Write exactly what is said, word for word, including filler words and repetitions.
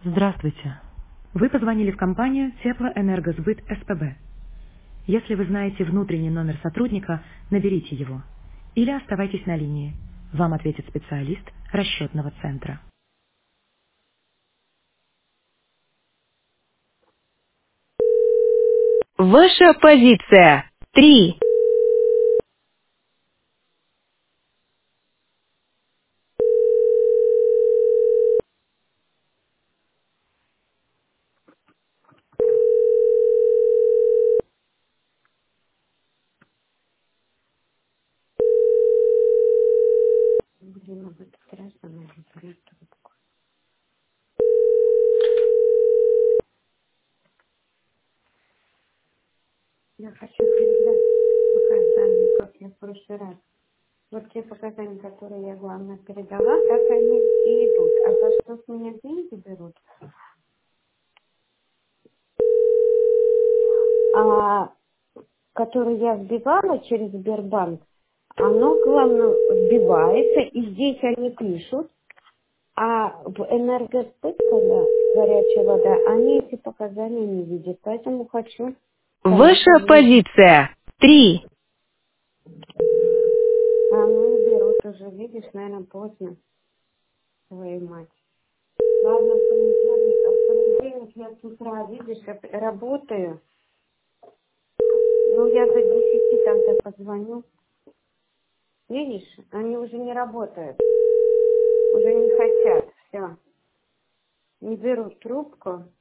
Здравствуйте. Вы позвонили в компанию Теплоэнергосбыт СПБ. Если вы знаете внутренний номер сотрудника, наберите его. Или оставайтесь на линии. Вам ответит специалист расчетного центра. Ваша позиция. Три. Блин, об этом страшно, наверное. Я хочу передать показания, как я в прошлый раз. Вот те показания, которые я, главное, передала, так они и идут. А за что с меня деньги берут? А которые я вбивала через Сбербанк, оно, главное, вбивается, и здесь они пишут, а в энергосбыт, когда горячая вода, они эти показания не видят. Поэтому хочу сама Ваша позвонить. позиция. Три. А ну и берут уже, видишь, наверное, поздно, твою мать. Ладно, в понедельник, а в понедельник я с утра, видишь, я работаю. Ну, я до десяти тогда позвоню. Видишь, они уже не работают, уже не хотят, все. Не берут трубку.